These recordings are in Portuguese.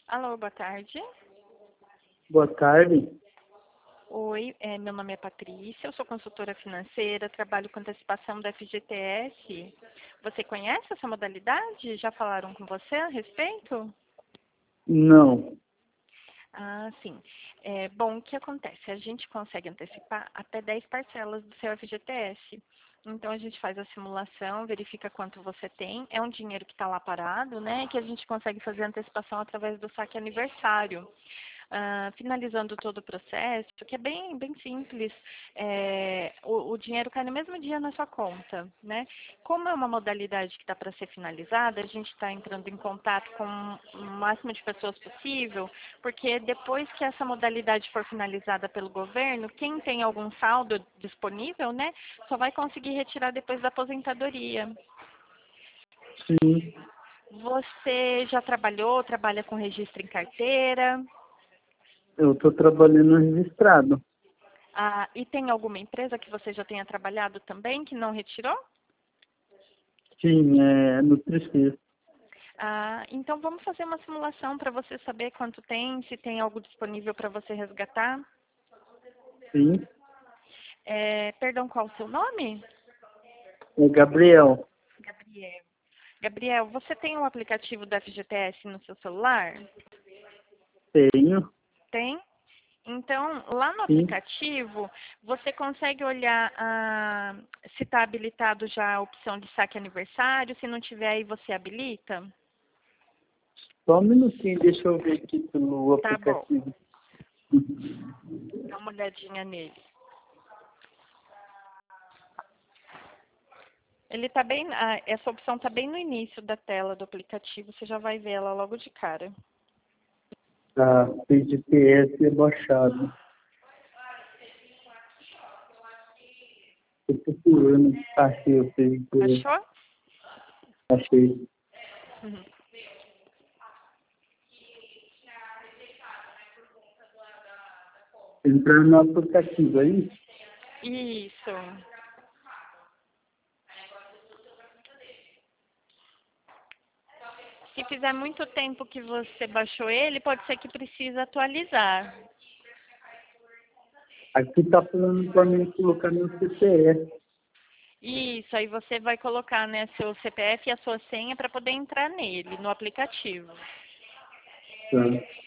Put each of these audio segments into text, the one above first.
Alô, boa tarde. Boa tarde. Oi, meu nome é Patrícia, eu sou consultora financeira, trabalho com antecipação da FGTS. Você conhece essa modalidade? Já falaram com você a respeito? Não. Ah, sim. Bom, o que acontece? A gente consegue antecipar até 10 parcelas do seu FGTS. Então, a gente faz a simulação, verifica quanto você tem. É um dinheiro que está lá parado, né? Que a gente consegue fazer a antecipação através do saque aniversário. Finalizando todo o processo, que é bem simples, o dinheiro cai no mesmo dia na sua conta, né? Como é uma modalidade que está para ser finalizada, a gente está entrando em contato com o máximo de pessoas possível, porque depois que essa modalidade for finalizada pelo governo, quem tem algum saldo disponível, né, só vai conseguir retirar depois da aposentadoria. Sim, Você já trabalha com registro em carteira? eu estou trabalhando registrado. E tem alguma empresa que você já tenha trabalhado também que não retirou? Sim, é Nutricia. Então vamos fazer uma simulação para você saber quanto tem, se tem algo disponível para você resgatar. Sim, Perdão, qual o seu nome? é Gabriel. Gabriel. Gabriel, você tem o aplicativo da FGTS no seu celular? Tenho. Tem? Então, lá no Sim, aplicativo, você consegue olhar se está habilitado já a opção de saque aniversário. Se não tiver aí, você habilita? só um minutinho, deixa eu ver aqui pelo Tá bom. aplicativo. Dá uma olhadinha nele. Essa opção está bem no início da tela do aplicativo, você já vai ver ela logo de cara. Tá, PGPS é baixado. Estou procurando. Achei o PGPS. Achou? Achei. Uhum. Entrar no aplicativo aí? Isso. Se fizer muito tempo que você baixou ele, pode ser que precise atualizar. Aqui está falando para mim colocar meu CPF. Isso, aí você vai colocar, né, seu CPF e a sua senha para poder entrar nele, no aplicativo. Tá.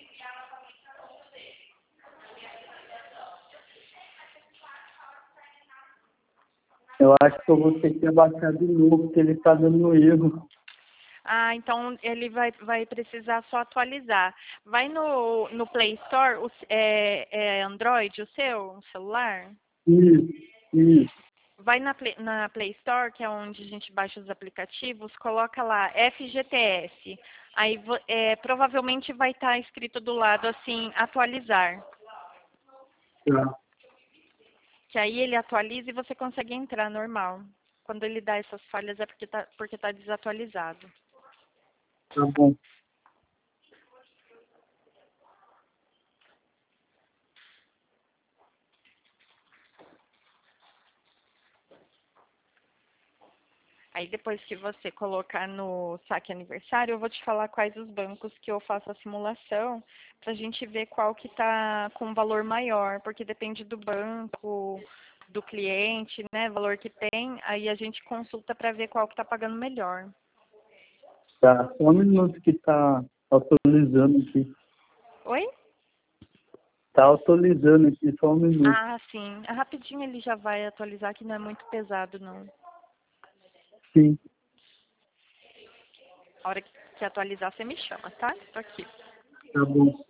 Eu acho que eu vou ter que abaixar de novo, porque ele está dando erro. Então ele vai precisar só atualizar. Vai no Play Store, é Android o seu celular? Isso, isso. Vai na Play Store, que é onde a gente baixa os aplicativos, coloca lá FGTS. Aí provavelmente vai estar escrito do lado assim, atualizar. Tá, Que aí ele atualiza e você consegue entrar normal. Quando ele dá essas falhas é porque tá desatualizado. tá bom. Aí depois que você colocar no saque aniversário, eu vou te falar quais os bancos que eu faço a simulação, para a gente ver qual que está com valor maior, porque depende do banco, do cliente, né, valor que tem, aí a gente consulta para ver qual que está pagando melhor. Tá, só um minuto que tá atualizando aqui. Oi? Tá atualizando aqui, só um minuto. Sim. Rapidinho ele já vai atualizar, que não é muito pesado, não. Sim, A hora que atualizar, você me chama, tá? Tô aqui. tá bom.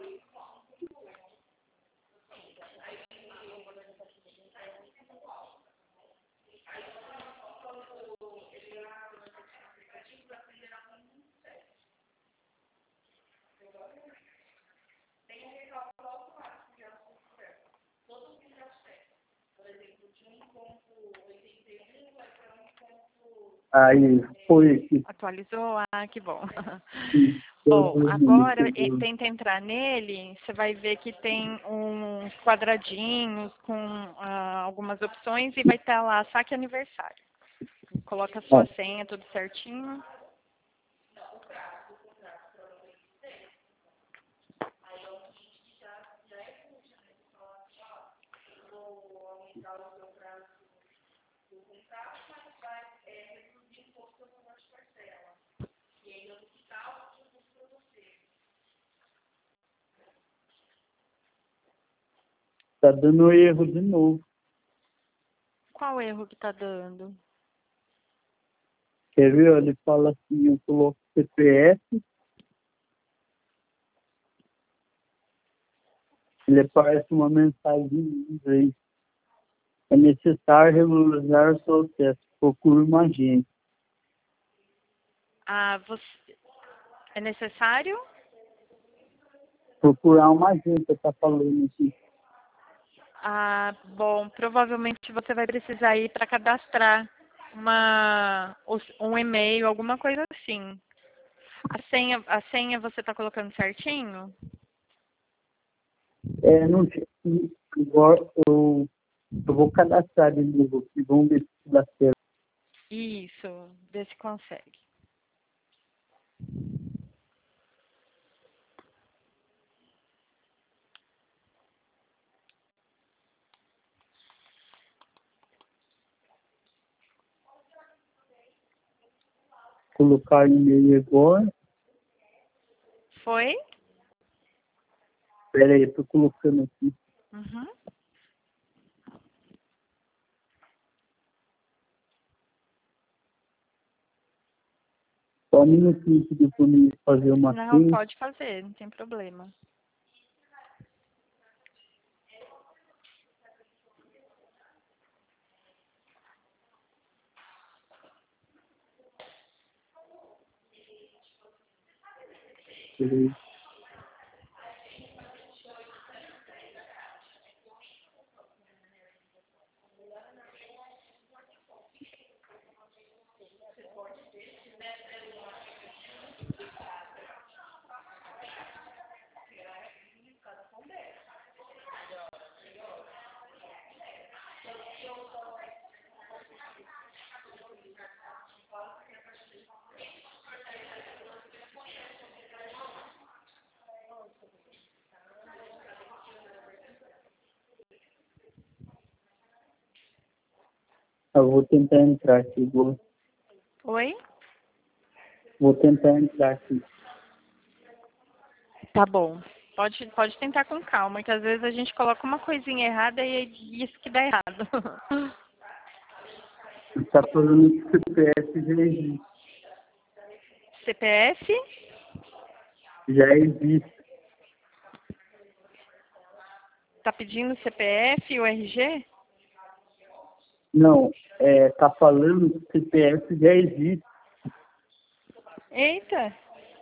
Aí, foi aqui. Atualizou? Que bom. Sim, só Bom, 2 minutos agora agora. tenta entrar nele, você vai ver que tem uns quadradinhos com algumas opções e vai estar lá saque aniversário. Coloca a sua Ó, senha, tudo certinho. Tá dando erro de novo. Qual erro que tá dando? Quer ver? Ele fala assim, eu coloco CPF, ele aparece uma mensagem em inglês. É necessário regularizar o seu acesso. Procure uma agência. Ah, você... É necessário? Procurar uma agência, tá falando aqui. Ah, bom, provavelmente você vai precisar ir para cadastrar um e-mail, alguma coisa assim. A senha você está colocando certinho? Não sei. Agora eu vou cadastrar de novo aqui. Vamos ver se dá certo. Isso, vê se consegue. Colocar e-mail agora. Foi? Espera aí, eu tô colocando aqui. Uhum. Só um minutinho que depois me fazer uma Não, senha. pode fazer, não tem problema. Peraí. Eu vou tentar entrar aqui. Oi? Vou tentar entrar aqui. Tá bom. Pode tentar com calma, que às vezes a gente coloca uma coisinha errada e é isso que dá errado. Está falando que CPF já existe. CPF? Já existe. Tá pedindo CPF e o RG? Não, tá falando que CPF já existe. Eita!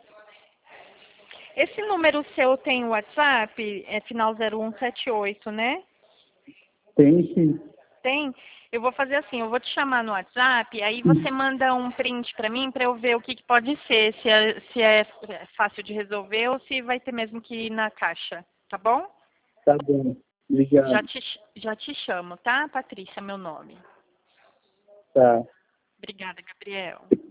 Esse número seu tem WhatsApp? É final 0178, né? Tem sim. Tem? Eu vou fazer assim, eu vou te chamar no WhatsApp, aí você manda um print pra mim pra eu ver o que que pode ser, se é fácil de resolver ou se vai ter mesmo que ir na caixa, tá bom? Tá bom. Obrigado. Já te chamo, tá? Patrícia, meu nome. Tá. Obrigada, Gabriel.